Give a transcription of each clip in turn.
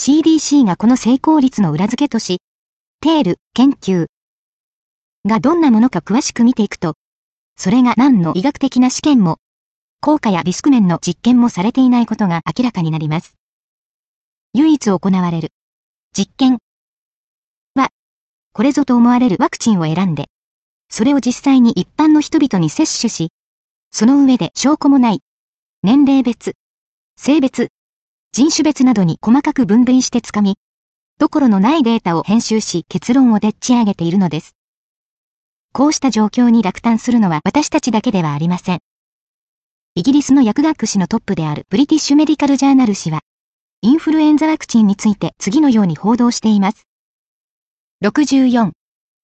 CDC がこの成功率の裏付けとし、テール研究がどんなものか詳しく見ていくと、それが何の医学的な試験も、効果やリスク面の実験もされていないことが明らかになります。唯一行われる実験は、これぞと思われるワクチンを選んで、それを実際に一般の人々に接種し、その上で証拠もない、年齢別、性別、人種別などに細かく分類してつかみ、どころのないデータを編集し結論をでっち上げているのです。こうした状況に落胆するのは私たちだけではありません。イギリスの薬学誌のトップであるブリティッシュメディカルジャーナル誌は、インフルエンザワクチンについて次のように報道しています。64.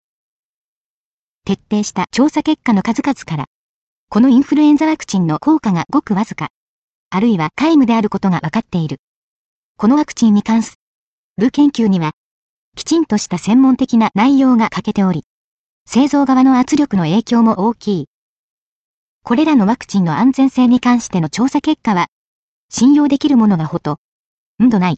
徹底した調査結果の数々から、このインフルエンザワクチンの効果がごくわずか、あるいは皆無であることが分かっている。このワクチンに関する研究には、きちんとした専門的な内容が欠けており、製造側の圧力の影響も大きい。これらのワクチンの安全性に関しての調査結果は、信用できるものがほとんどない。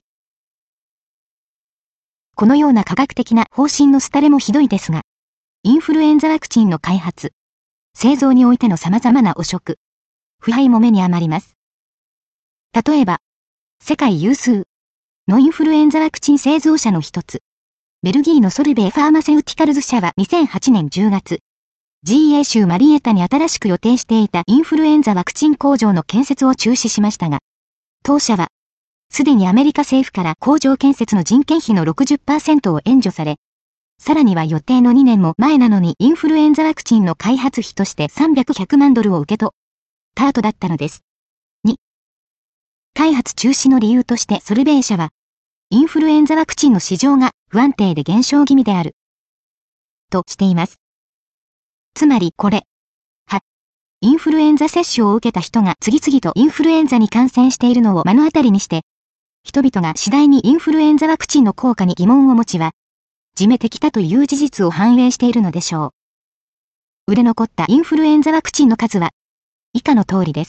このような科学的な方針の廃れもひどいですが、インフルエンザワクチンの開発、製造においての様々な汚職、腐敗も目に余ります。例えば、世界有数のインフルエンザワクチン製造者の一つ、ベルギーのソルベイファーマセウティカルズ社は2008年10月、GA 州マリエタに新しく予定していたインフルエンザワクチン工場の建設を中止しましたが、当社は、すでにアメリカ政府から工場建設の人件費の 60% を援助され、さらには予定の2年も前なのにインフルエンザワクチンの開発費として300万ドルを受け取った後だったのです。2. 開発中止の理由としてソルベイ社は、インフルエンザワクチンの市場が不安定で減少気味である。としています。つまりこれ、インフルエンザ接種を受けた人が次々とインフルエンザに感染しているのを目の当たりにして、人々が次第にインフルエンザワクチンの効果に疑問を持ちは、じめてきたという事実を反映しているのでしょう。売れ残ったインフルエンザワクチンの数は、以下の通りです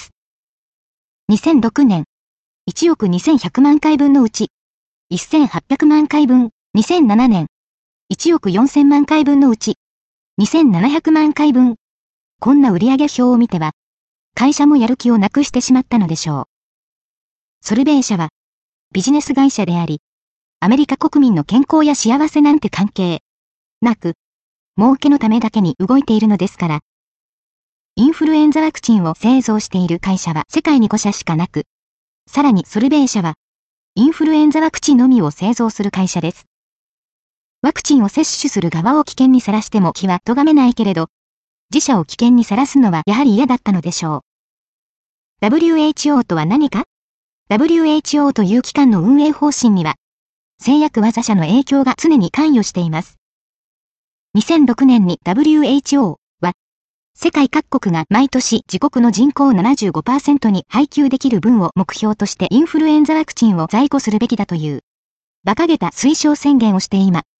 。2006年、1億2100万回分のうち、1800万回分、2007年、1億4000万回分のうち、2700万回分。こんな売上表を見ては、会社もやる気をなくしてしまったのでしょう。ソルベイ社は、ビジネス会社であり、アメリカ国民の健康や幸せなんて関係なく、儲けのためだけに動いているのですから。インフルエンザワクチンを製造している会社は世界に5社しかなく、さらにソルベイ社は、インフルエンザワクチンのみを製造する会社です。ワクチンを接種する側を危険にさらしても気は咎めないけれど、自社を危険にさらすのはやはり嫌だったのでしょう。WHO とは何か？ WHO という機関の運営方針には、製薬は他社の影響が常に関与しています。2006年に WHO は、世界各国が毎年自国の人口 75% に配給できる分を目標としてインフルエンザワクチンを在庫するべきだという、馬鹿げた推奨宣言をしています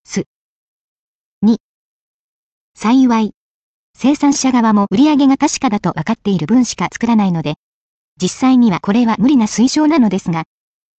。2. 幸い、生産者側も売上が確かだと分かっている分しか作らないので、実際にはこれは無理な推奨なのですが、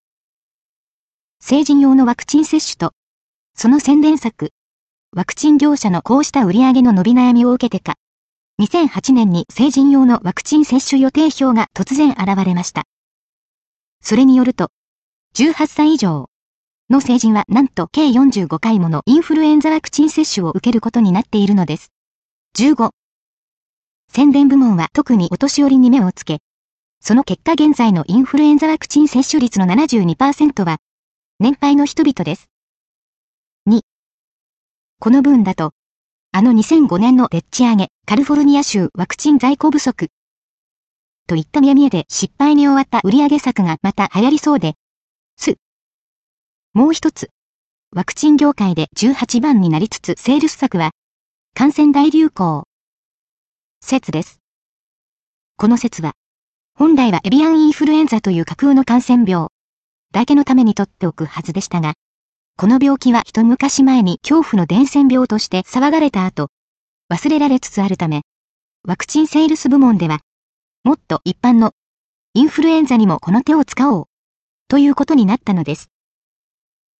成人用のワクチン接種と、その宣伝策、ワクチン業者のこうした売上の伸び悩みを受けてか、2008年に成人用のワクチン接種予定表が突然現れました。それによると、18歳以上の成人はなんと計45回ものインフルエンザワクチン接種を受けることになっているのです。15. 宣伝部門は特にお年寄りに目をつけ、その結果現在のインフルエンザワクチン接種率の 72% は、年配の人々です。2. この分だと、2005年のでっち上げ、カリフォルニア州ワクチン在庫不足。といった見えで失敗に終わった売上策がまた流行りそうで、もう一つ、ワクチン業界で18番になりつつセールス策は、感染大流行説です。この説は、本来はエビアンインフルエンザという架空の感染病だけのために取っておくはずでしたが、この病気は一昔前に恐怖の伝染病として騒がれた後、忘れられつつあるため、ワクチンセールス部門では、もっと一般のインフルエンザにもこの手を使おうということになったのです。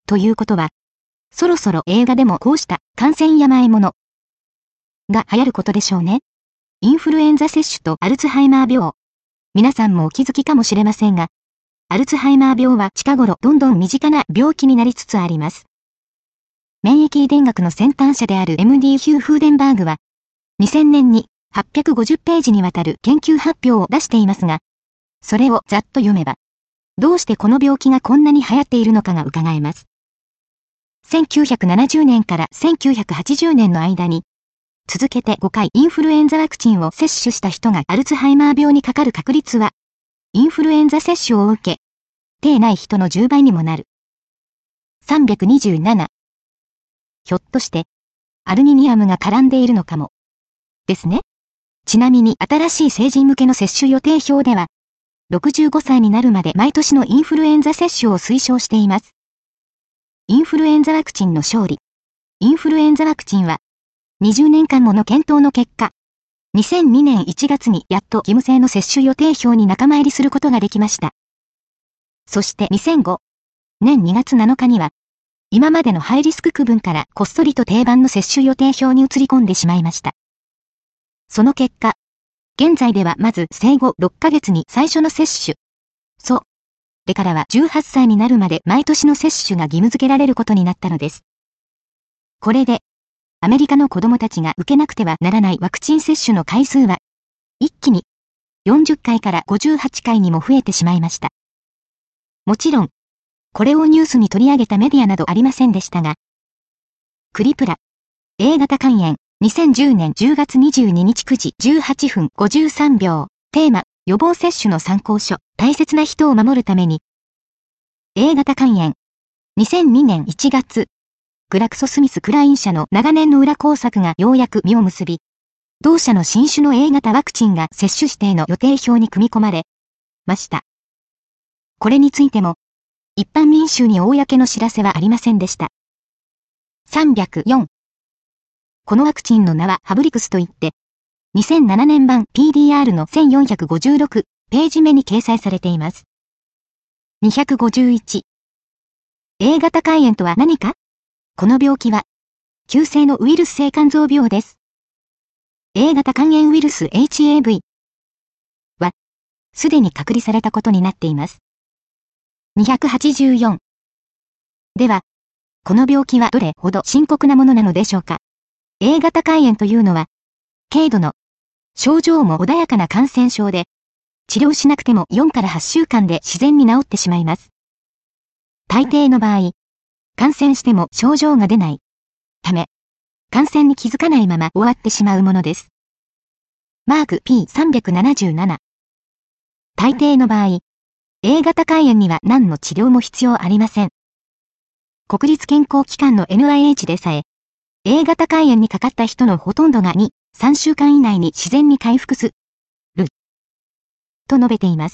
ということは、そろそろ映画でもこうした感染病ものが流行ることでしょうね。インフルエンザ接種とアルツハイマー病。皆さんもお気づきかもしれませんが、アルツハイマー病は近頃どんどん身近な病気になりつつあります。免疫遺伝学の先端者である MD ヒュー・フーデンバーグは、2000年に850ページにわたる研究発表を出していますが、それをざっと読めば、どうしてこの病気がこんなに流行っているのかが伺えます。1970年から1980年の間に、続けて5回インフルエンザワクチンを接種した人がアルツハイマー病にかかる確率は、インフルエンザ接種を受け、てない人の10倍にもなる。327。ひょっとして、アルニニアムが絡んでいるのかも。ですね。ちなみに新しい成人向けの接種予定表では、65歳になるまで毎年のインフルエンザ接種を推奨しています。インフルエンザワクチンの勝利。インフルエンザワクチンは、20年間もの検討の結果、2002年1月にやっと義務制の接種予定表に仲間入りすることができました。そして2005年2月7日には、今までのハイリスク区分からこっそりと定番の接種予定表に移り込んでしまいました。その結果、現在ではまず生後6ヶ月に最初の接種。でからは18歳になるまで毎年の接種が義務付けられることになったのです。これで、アメリカの子供たちが受けなくてはならないワクチン接種の回数は、一気に40回から58回にも増えてしまいました。もちろん、これをニュースに取り上げたメディアなどありませんでしたが、クリプラ、A 型肝炎、2010年10月22日9時18分53秒、テーマ、予防接種の参考書、大切な人を守るために、A 型肝炎、2002年1月、グラクソスミスクライン社の長年の裏工作がようやく実を結び、同社の新種の A 型ワクチンが接種指定の予定表に組み込まれました。これについても、一般民衆に公の知らせはありませんでした。304。このワクチンの名はハブリクスといって、2007年版 PDR の1456ページ目に掲載されています。251。A 型肝炎とは何か？この病気は、急性のウイルス性肝臓病です。A 型肝炎ウイルス HAV は、すでに隔離されたことになっています。284。では、この病気はどれほど深刻なものなのでしょうか。A 型肝炎というのは、軽度の症状も穏やかな感染症で、治療しなくても4から8週間で自然に治ってしまいます。大抵の場合、感染しても症状が出ないため、感染に気づかないまま終わってしまうものです。マーク P377。大抵の場合、A 型肝炎には何の治療も必要ありません。国立健康機関の NIH でさえ、A 型肝炎にかかった人のほとんどが2、3週間以内に自然に回復すると述べています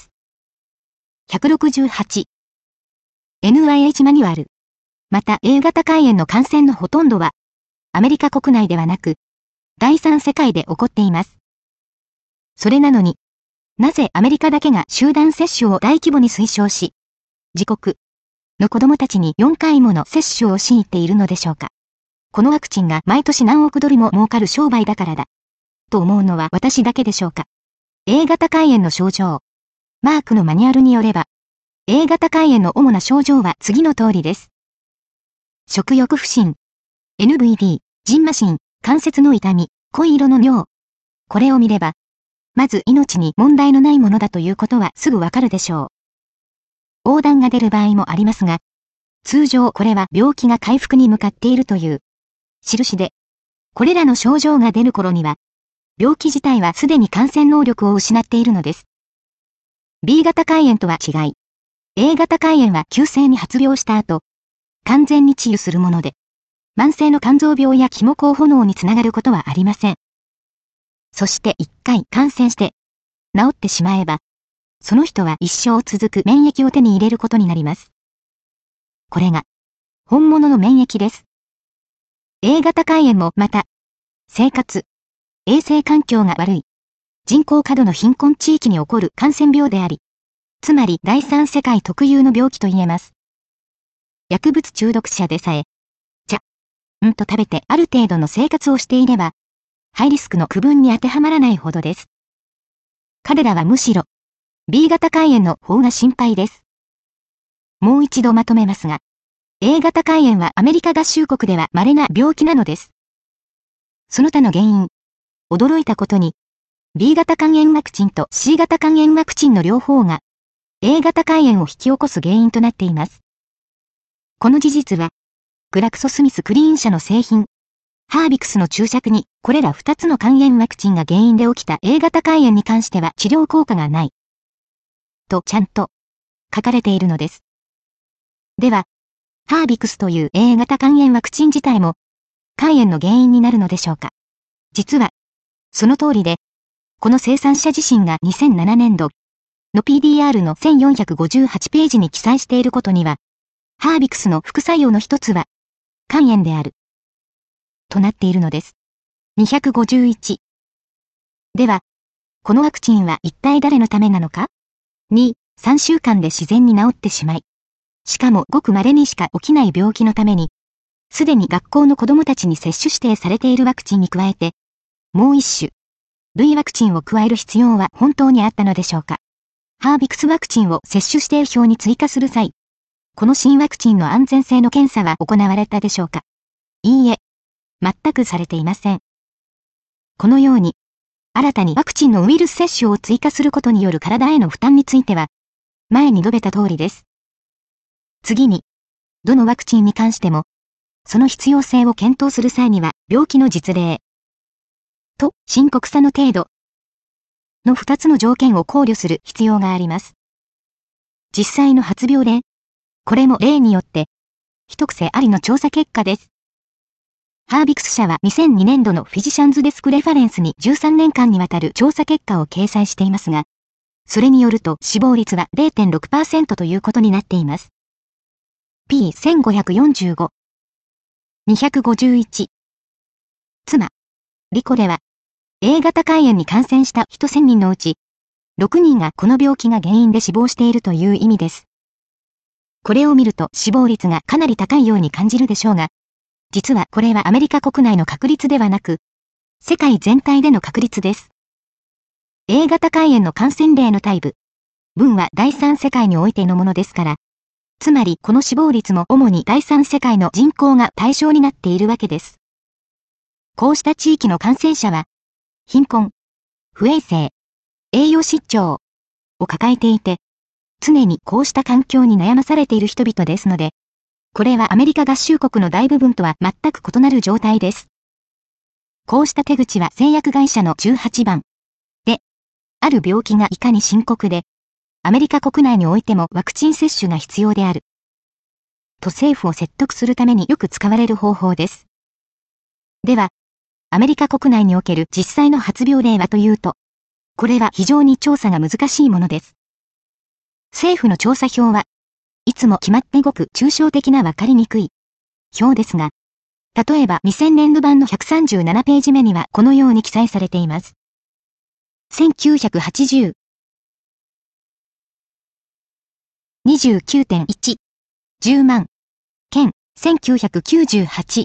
。168。NIH マニュアル。また A 型肝炎の感染のほとんどは、アメリカ国内ではなく、第三世界で起こっています。それなのに、なぜアメリカだけが集団接種を大規模に推奨し、自国の子供たちに4回もの接種を強いているのでしょうか。このワクチンが毎年何億ドルも儲かる商売だからだ。と思うのは私だけでしょうか。A 型肝炎の症状。マークのマニュアルによれば、A 型肝炎の主な症状は次の通りです。食欲不振、NVD、蕁麻疹、関節の痛み、濃い色の尿。これを見れば、まず命に問題のないものだということはすぐわかるでしょう。黄疸が出る場合もありますが、通常これは病気が回復に向かっているという印で、これらの症状が出る頃には、病気自体はすでに感染能力を失っているのです。B 型肝炎とは違い、A 型肝炎は急性に発病した後、完全に治癒するもので、慢性の肝臓病や肝硬化につながることはありません。そして一回感染して、治ってしまえば、その人は一生続く免疫を手に入れることになります。これが、本物の免疫です。A 型肝炎もまた、生活、衛生環境が悪い、人口過度の貧困地域に起こる感染病であり、つまり第三世界特有の病気と言えます。 薬物中毒者でさえ、と食べてある程度の生活をしていれば、ハイリスクの区分に当てはまらないほどです。彼らはむしろ、B 型肝炎の方が心配です。もう一度まとめますが、A 型肝炎はアメリカ合衆国では稀な病気なのです。その他の原因、驚いたことに、B 型肝炎ワクチンと C 型肝炎ワクチンの両方が、A 型肝炎を引き起こす原因となっています。この事実は、グラクソスミスクリーン社の製品、ハービクスの注射に、これら2つの肝炎ワクチンが原因で起きた A 型肝炎に関しては治療効果がない。とちゃんと書かれているのです。では、ハービクスという A 型肝炎ワクチン自体も肝炎の原因になるのでしょうか。実は、その通りで、この生産者自身が2007年度の PDR の1458ページに記載していることには、ハービクスの副作用の一つは肝炎である。となっているのです。251。では、このワクチンは一体誰のためなのか？ 2、3週間で自然に治ってしまい、しかもごく稀にしか起きない病気のために、すでに学校の子供たちに接種指定されているワクチンに加えて、もう一種、類ワクチンを加える必要は本当にあったのでしょうか。ハービクスワクチンを接種指定表に追加する際、この新ワクチンの安全性の検査は行われたでしょうか。いいえ、全くされていません。このように、新たにワクチンのウイルス接種を追加することによる体への負担については、前に述べた通りです。次に、どのワクチンに関しても、その必要性を検討する際には、病気の実例と深刻さの程度の2つの条件を考慮する必要があります。実際の発病例、これも例によって、一癖ありの調査結果です。ハービクス社は2002年度のフィジシャンズデスクレファレンスに13年間にわたる調査結果を掲載していますが、それによると死亡率は 0.6% ということになっています。P1545。251。妻、リコレは、A 型肝炎に感染した人1000人のうち、6人がこの病気が原因で死亡しているという意味です。これを見ると死亡率がかなり高いように感じるでしょうが、実はこれはアメリカ国内の確率ではなく、世界全体での確率です。A 型肝炎の感染例のタイプ、分は第三世界においてのものですから、つまりこの死亡率も主に第三世界の人口が対象になっているわけです。こうした地域の感染者は、貧困、不衛生、栄養失調を抱えていて、常にこうした環境に悩まされている人々ですので、これはアメリカ合衆国の大部分とは全く異なる状態です。こうした手口は製薬会社の18番で、ある病気がいかに深刻で、アメリカ国内においてもワクチン接種が必要である。と政府を説得するためによく使われる方法です。では、アメリカ国内における実際の発病例はというと、これは非常に調査が難しいものです。政府の調査表はいつも決まってごく抽象的なわかりにくい表ですが、例えば2000年度版の137ページ目にはこのように記載されています。1980 29.1 10万件1998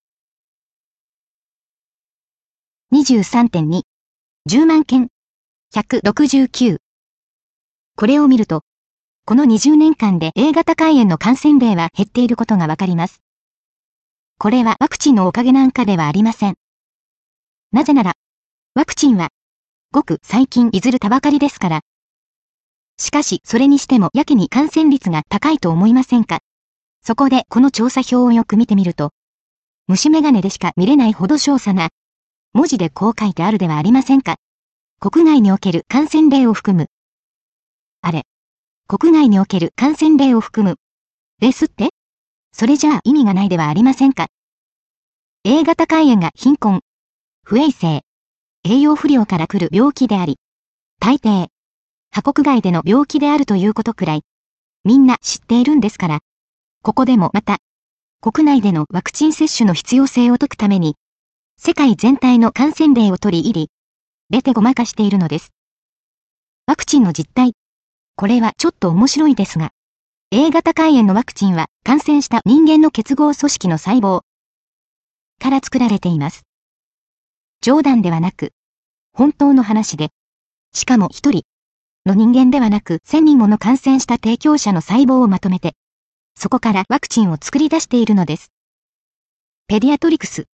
23.2 10万件169。これを見ると、この20年間で A 型肝炎の感染例は減っていることがわかります。これはワクチンのおかげなんかではありません。なぜなら、ワクチンは、ごく最近いずれたばかりですから。しかしそれにしてもやけに感染率が高いと思いませんか？そこでこの調査表をよく見てみると、虫眼鏡でしか見れないほど詳細な、文字でこう書いてあるではありませんか。国外における感染例を含む。あれ。国外における感染例を含む。ですって？それじゃあ意味がないではありませんか。A 型肝炎が貧困、不衛生、栄養不良から来る病気であり、大抵、他国外での病気であるということくらい、みんな知っているんですから。ここでもまた、国内でのワクチン接種の必要性を解くために、世界全体の感染例を取り入り、出てごまかしているのです。ワクチンの実態。これはちょっと面白いですが、 A 型肝炎のワクチンは感染した人間の結合組織の細胞から作られています。冗談ではなく、本当の話で、しかも一人の人間ではなく1000人もの感染した提供者の細胞をまとめて、そこからワクチンを作り出しているのです。ペディアトリクス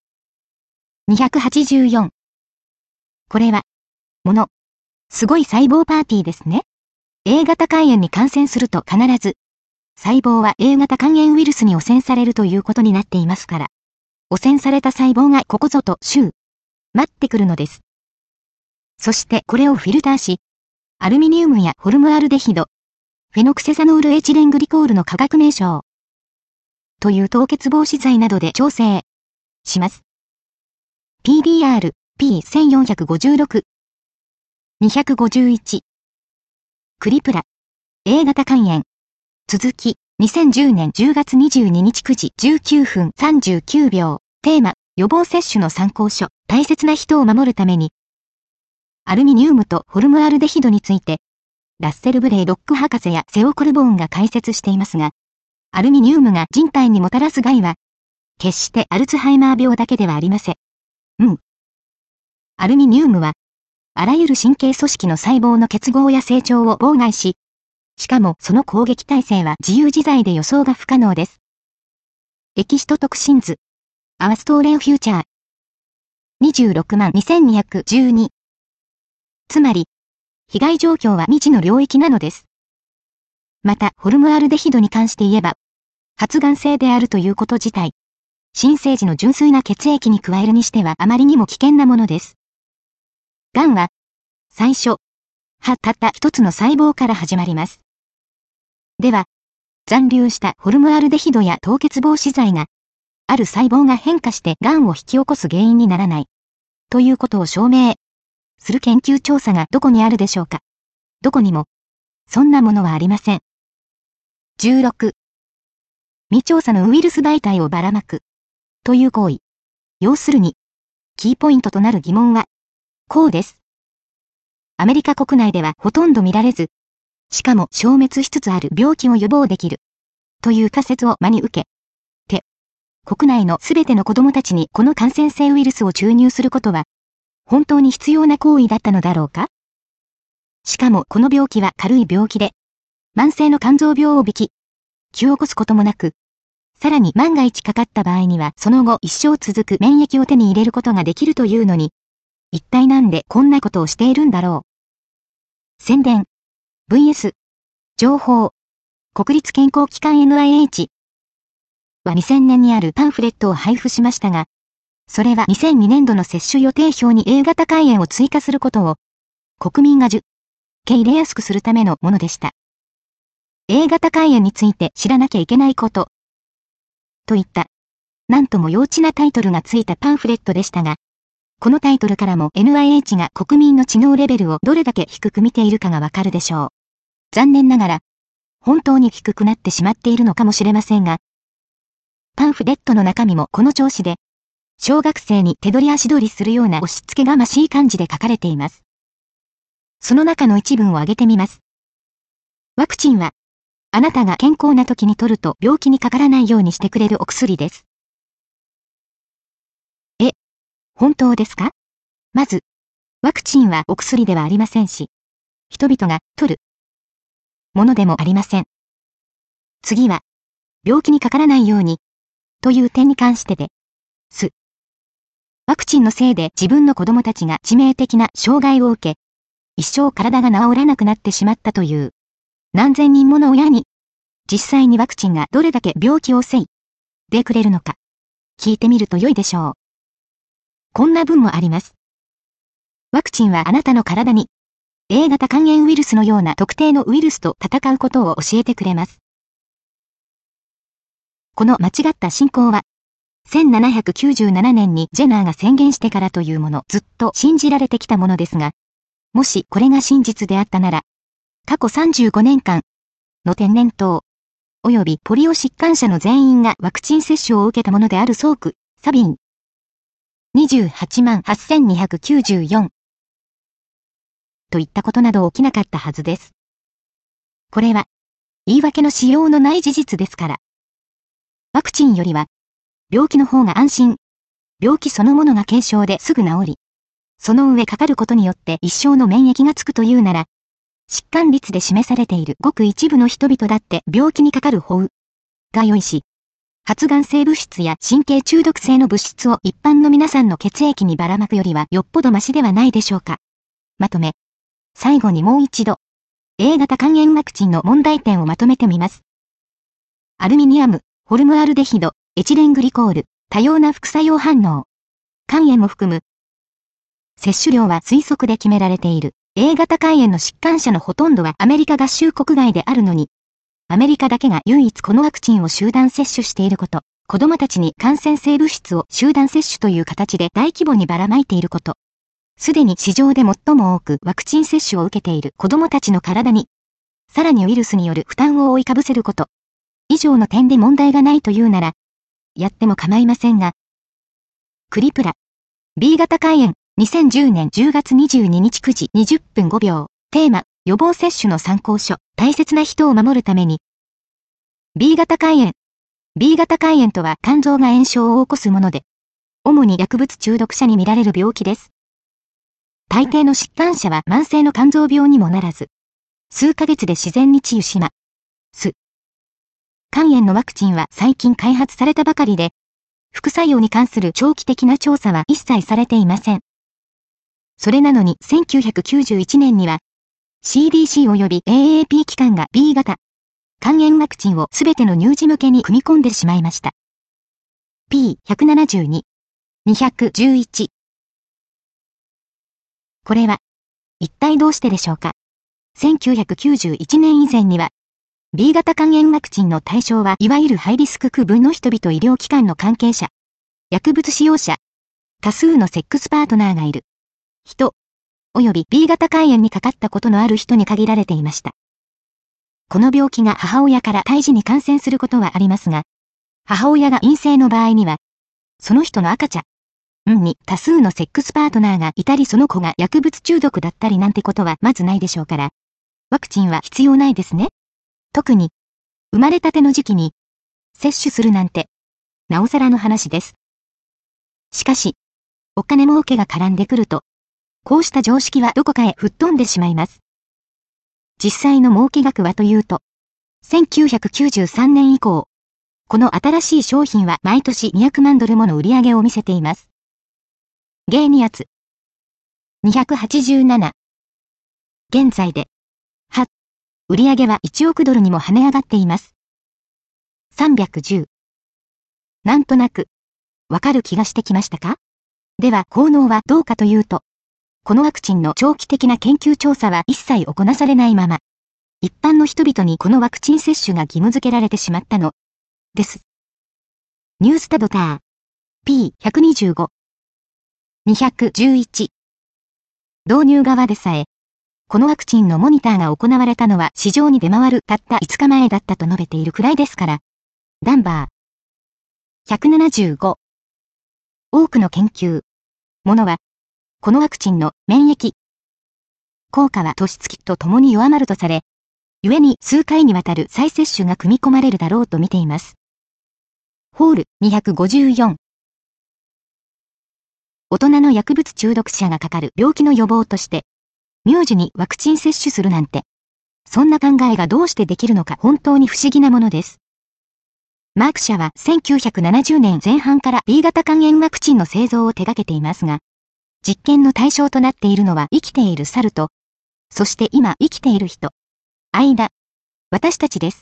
284。これは、すごい細胞パーティーですね。A 型肝炎に感染すると必ず、細胞は A 型肝炎ウイルスに汚染されるということになっていますから、汚染された細胞がここぞと待ってくるのです。そしてこれをフィルターし、アルミニウムやホルムアルデヒド、フェノクセサノールエチレングリコールの化学名称という凍結防止剤などで調整します。PDR P1456 251クリプラ A 型肝炎続き2010年10月22日9時19分39秒テーマ予防接種の参考書大切な人を守るためにアルミニウムとホルムアルデヒドについてラッセル・ブレイ・ロック博士やセオ・コルボーンが解説していますが、アルミニウムが人体にもたらす害は決してアルツハイマー病だけではありません。アルミニウムはあらゆる神経組織の細胞の結合や成長を妨害し、しかもその攻撃耐性は自由自在で予想が不可能です。エキシトトクシンズ。アワストーレンフューチャー。262212。つまり、被害状況は未知の領域なのです。また、ホルムアルデヒドに関して言えば、発がん性であるということ自体、新生児の純粋な血液に加えるにしてはあまりにも危険なものです。がんは、最初、たった一つの細胞から始まります。では、残留したホルムアルデヒドや凍結防止剤が、ある細胞が変化してがんを引き起こす原因にならない、ということを証明する研究調査がどこにあるでしょうか。どこにも、そんなものはありません。16. 未調査のウイルス媒体をばらまく、という行為。要するに、キーポイントとなる疑問は、こうです。アメリカ国内ではほとんど見られず、しかも消滅しつつある病気を予防できる、という仮説を真に受け、国内のすべての子供たちにこの感染性ウイルスを注入することは、本当に必要な行為だったのだろうか？しかもこの病気は軽い病気で、慢性の肝臓病を引き起こすこともなく、さらに万が一かかった場合にはその後一生続く免疫を手に入れることができるというのに、一体なんでこんなことをしているんだろう。宣伝 vs 情報国立健康機関 NIH は2000年にあるパンフレットを配布しましたが、それは2002年度の接種予定表に A 型肝炎を追加することを国民が受け入れやすくするためのものでした。A 型肝炎について知らなきゃいけないこと。といった、なんとも幼稚なタイトルがついたパンフレットでしたが、このタイトルからも NIH が国民の知能レベルをどれだけ低く見ているかがわかるでしょう。残念ながら、本当に低くなってしまっているのかもしれませんが、パンフレットの中身もこの調子で、小学生に手取り足取りするような押し付けがましい感じで書かれています。その中の一文を挙げてみます。ワクチンは、あなたが健康な時に取ると病気にかからないようにしてくれるお薬です。本当ですか？まず、ワクチンはお薬ではありませんし、人々が取るものでもありません。次は、病気にかからないように、という点に関してです。ワクチンのせいで自分の子供たちが致命的な障害を受け、一生体が治らなくなってしまったという、何千人もの親に、実際にワクチンがどれだけ病気を防いでくれるのか、聞いてみると良いでしょう。こんな文もあります。ワクチンはあなたの体に、A 型肝炎ウイルスのような特定のウイルスと戦うことを教えてくれます。この間違った信仰は、1797年にジェナーが宣言してからというものずっと信じられてきたものですが、もしこれが真実であったなら、過去35年間の天然痘、およびポリオ疾患者の全員がワクチン接種を受けたものであるソーク、サビン。288,294といったことなど起きなかったはずです。これは、 言い訳のしようのない事実ですから。ワクチンよりは、病気の方が安心。病気そのものが軽症ですぐ治り、その上かかることによって一生の免疫がつくというなら、疾患率で示されているごく一部の人々だって病気にかかる方が良いし、発がん性物質や神経中毒性の物質を一般の皆さんの血液にばらまくよりはよっぽどマシではないでしょうか。まとめ。最後にもう一度、A 型肝炎ワクチンの問題点をまとめてみます。アルミニアム、ホルムアルデヒド、エチレングリコール、多様な副作用反応。肝炎も含む。摂取量は推測で決められている。A 型肝炎の疾患者のほとんどはアメリカ合衆国外であるのに、アメリカだけが唯一このワクチンを集団接種していること、子供たちに感染性物質を集団接種という形で大規模にばらまいていること。すでに市場で最も多くワクチン接種を受けている子供たちの体に、さらにウイルスによる負担を覆いかぶせること。以上の点で問題がないというなら、やっても構いませんが。クリプラ。B 型肝炎、2010年10月22日9時20分5秒。テーマ、予防接種の参考書。大切な人を守るために。B 型肝炎。B 型肝炎とは肝臓が炎症を起こすもので、主に薬物中毒者に見られる病気です。大抵の疾患者は慢性の肝臓病にもならず、数ヶ月で自然に治癒します。肝炎のワクチンは最近開発されたばかりで、副作用に関する長期的な調査は一切されていません。それなのに1991年には、CDC 及び AAP 機関が B 型肝炎ワクチンをすべての乳児向けに組み込んでしまいました。P172、211。これは、一体どうしてでしょうか。1991年以前には、B 型肝炎ワクチンの対象はいわゆるハイリスク区分の人々医療機関の関係者、薬物使用者、多数のセックスパートナーがいる人、および B 型肝炎にかかったことのある人に限られていました。この病気が母親から胎児に感染することはありますが、母親が陰性の場合には、その人の赤ちゃんに多数のセックスパートナーがいたりその子が薬物中毒だったりなんてことはまずないでしょうから、ワクチンは必要ないですね。特に、生まれたての時期に、接種するなんて、なおさらの話です。しかし、お金儲けが絡んでくると、こうした常識はどこかへ吹っ飛んでしまいます。実際の儲け額はというと、1993年以降、この新しい商品は毎年200万ドルもの売り上げを見せています。ゲーニアツ。287。現在で、売上は1億ドルにも跳ね上がっています。310。なんとなく、わかる気がしてきましたか？では効能はどうかというと、このワクチンの長期的な研究調査は一切行なされないまま、一般の人々にこのワクチン接種が義務付けられてしまったのです。ニュースタドター P125。211。導入側でさえ、このワクチンのモニターが行われたのは市場に出回るたった5日前だったと述べているくらいですから。ダンバー。175。多くの研究。ものは、このワクチンの免疫効果は年月とともに弱まるとされ、故に数回にわたる再接種が組み込まれるだろうと見ています。ホール254。大人の薬物中毒者がかかる病気の予防として、乳児にワクチン接種するなんて、そんな考えがどうしてできるのか本当に不思議なものです。マーク社は1970年前半から B 型肝炎ワクチンの製造を手掛けていますが、実験の対象となっているのは生きている猿と、そして今生きている人、私たちです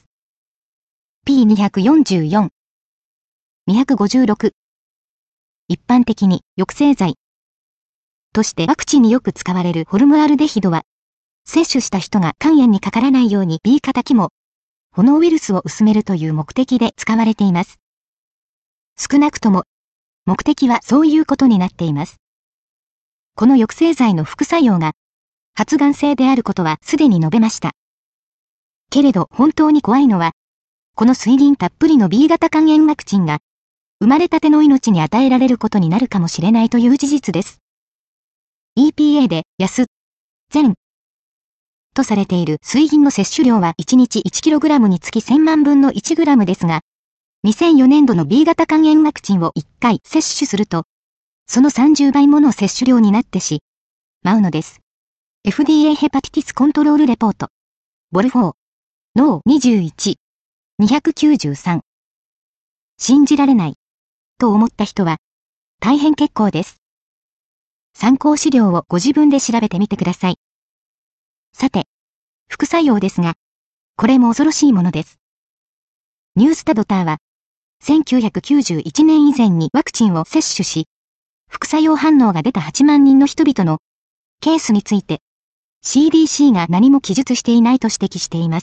。P244。256。一般的に抑制剤としてワクチンによく使われるホルムアルデヒドは、接種した人が肝炎にかからないように B 型肝、炎ウイルスを薄めるという目的で使われています。少なくとも、目的はそういうことになっています。この抑制剤の副作用が、発がん性であることはすでに述べました。けれど本当に怖いのは、この水銀たっぷりの B 型肝炎ワクチンが、生まれたての命に与えられることになるかもしれないという事実です。EPA で、全とされている水銀の摂取量は1日 1kg につき1000万分の 1g ですが、2004年度の B 型肝炎ワクチンを1回接種すると、その30倍もの摂取量になってしまうのです。FDA ヘパティティスコントロールレポート。ボル4。ノー21。293。信じられない。と思った人は、大変結構です。参考資料をご自分で調べてみてください。さて、副作用ですが、これも恐ろしいものです。ニュースタドターは、1991年以前にワクチンを接種し、副作用反応が出た8万人の人々のケースについて、CDC が何も記述していないと指摘しています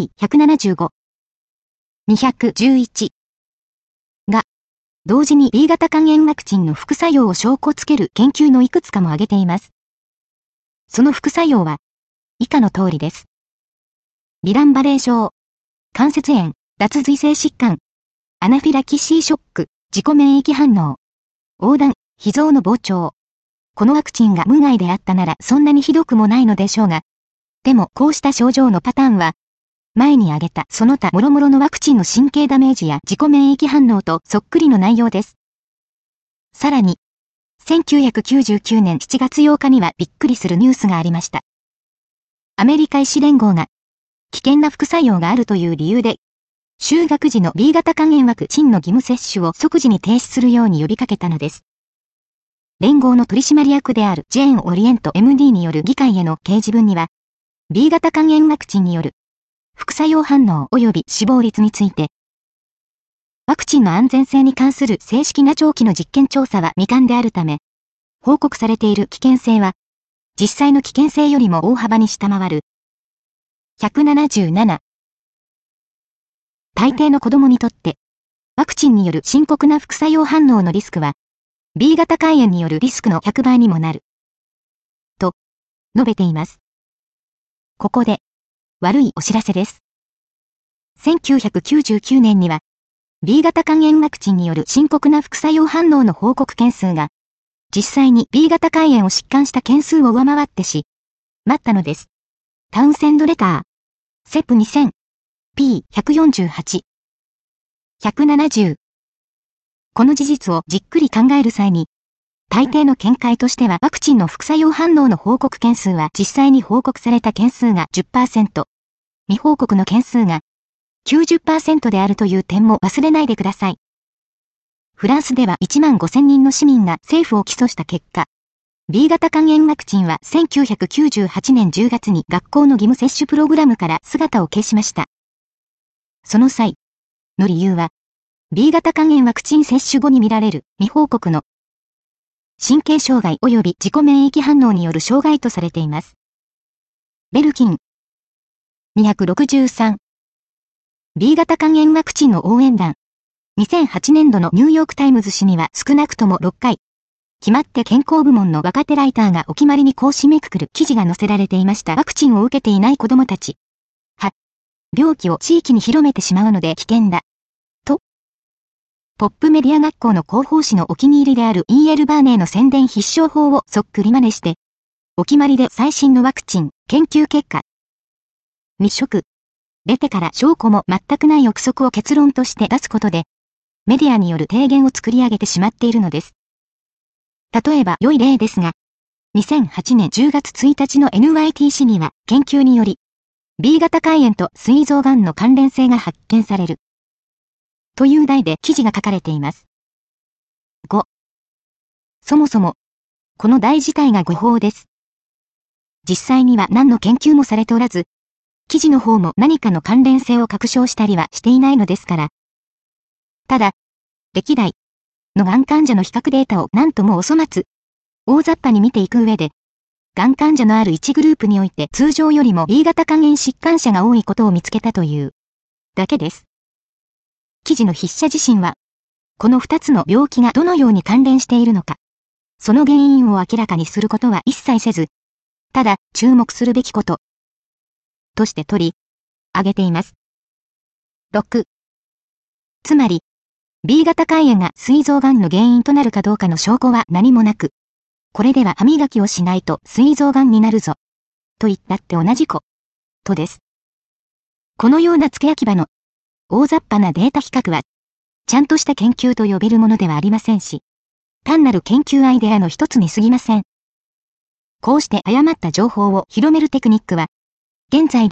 。P175。211。が、同時に B 型肝炎ワクチンの副作用を証拠つける研究のいくつかも挙げています。その副作用は、以下の通りです。ビランバレー症、関節炎、脱髄性疾患、アナフィラキシーショック、自己免疫反応、横断、脾臓の膨張。このワクチンが無害であったならそんなにひどくもないのでしょうが、でもこうした症状のパターンは、前に挙げたその他諸々のワクチンの神経ダメージや自己免疫反応とそっくりの内容です。さらに、1999年7月8日にはびっくりするニュースがありました。アメリカ医師連合が、危険な副作用があるという理由で、就学時の B 型肝炎ワクチンの義務接種を即時に停止するように呼びかけたのです。連合の取締役であるジェーン・オリエント MD による議会への掲示文には、B 型肝炎ワクチンによる副作用反応及び死亡率について、ワクチンの安全性に関する正式な長期の実験調査は未完であるため、報告されている危険性は、実際の危険性よりも大幅に下回る。177。大抵の子供にとって、ワクチンによる深刻な副作用反応のリスクは、B 型肝炎によるリスクの100倍にもなる。と、述べています。ここで、悪いお知らせです。1999年には、B 型肝炎ワクチンによる深刻な副作用反応の報告件数が、実際に B 型肝炎を疾患した件数を上回ってし、まったのです。タウンセンドレター、セプ2000、P148、170。この事実をじっくり考える際に、大抵の見解としてはワクチンの副作用反応の報告件数は実際に報告された件数が 10%、未報告の件数が 90% であるという点も忘れないでください。フランスでは1万5000人の市民が政府を起訴した結果、B 型肝炎ワクチンは1998年10月に学校の義務接種プログラムから姿を消しました。その際の理由は、B 型肝炎ワクチン接種後に見られる未報告の神経障害及び自己免疫反応による障害とされています。ベルキン。263。B 型肝炎ワクチンの応援団。2008年度のニューヨークタイムズ紙には少なくとも6回、決まって健康部門の若手ライターがお決まりにこう締めくくる記事が載せられていました。ワクチンを受けていない子供たち。病気を地域に広めてしまうので危険だ。ポップメディア学校の広報誌のお気に入りである E.L. バーネーの宣伝必勝法をそっくり真似して、お決まりで最新のワクチン、研究結果。未食。出てから証拠も全くない憶測を結論として出すことで、メディアによる提言を作り上げてしまっているのです。例えば良い例ですが、2008年10月1日の NYT 紙には研究により、B 型肝炎と膵臓がんの関連性が発見される。という題で記事が書かれています。5. そもそも、この題自体が誤報です。実際には何の研究もされておらず、記事の方も何かの関連性を確証したりはしていないのですから。ただ、歴代のがん患者の比較データを何ともお粗末、大雑把に見ていく上で、がん患者のある1グループにおいて通常よりも B 型肝炎疾患者が多いことを見つけたというだけです。記事の筆者自身は、この2つの病気がどのように関連しているのか、その原因を明らかにすることは一切せず、ただ注目するべきこと、として取り上げています。6. つまり、B 型肝炎が膵臓がんの原因となるかどうかの証拠は何もなく、これでは歯磨きをしないと膵臓がんになるぞ、と言ったって同じ子。 とです。このような付け焼き場の大雑把なデータ比較は、ちゃんとした研究と呼べるものではありませんし、単なる研究アイデアの一つに過ぎません。こうして誤った情報を広めるテクニックは、現在